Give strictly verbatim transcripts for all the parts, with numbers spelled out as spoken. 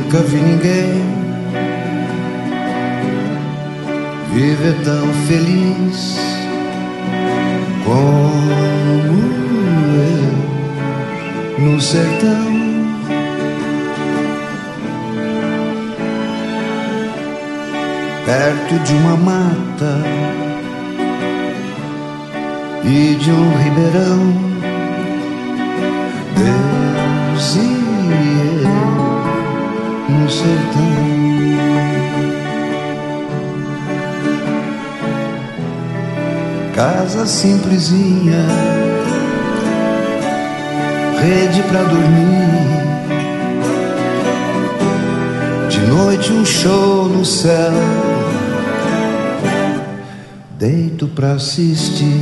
Nunca vi ninguém viver tão feliz como eu no sertão. Perto de uma mata e de um ribeirão, Deus e eu no sertão. Casa simplesinha, rede pra dormir, de noite um show no céu, deito pra assistir.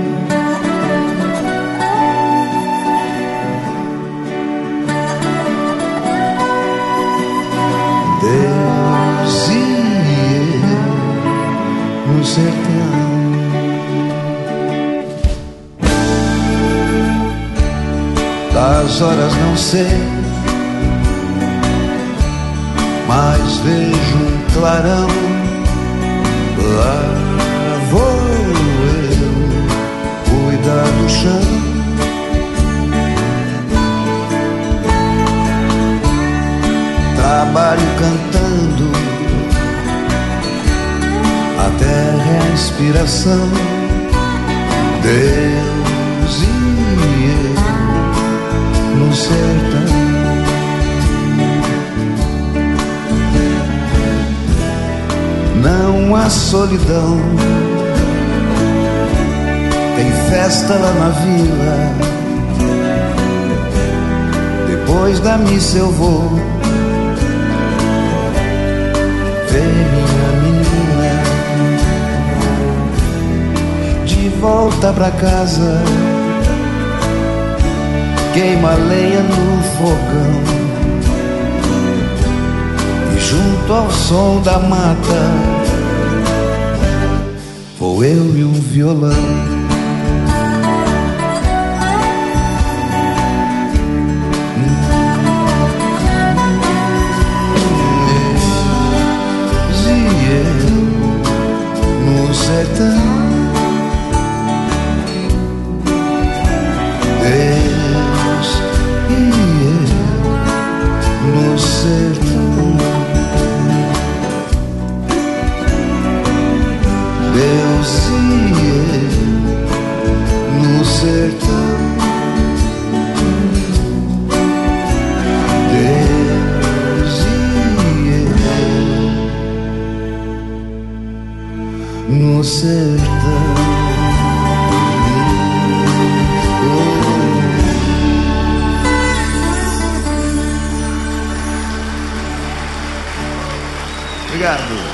Deus e eu no sertão. Das horas não sei, mas vejo um clarão. Lá vou eu cuidar do chão. Trabalho cantando, a terra é a inspiração. Deus e eu no sertão. Não há solidão, tem festa lá na vila. Depois da missa eu vou ver minha menina. De volta pra casa, queima lenha no fogão, e junto ao som da mata vou eu e um violão. No sertão, Deus e eu no sertão. Deus e eu no sertão. Deus e eu no sertão. Obrigado.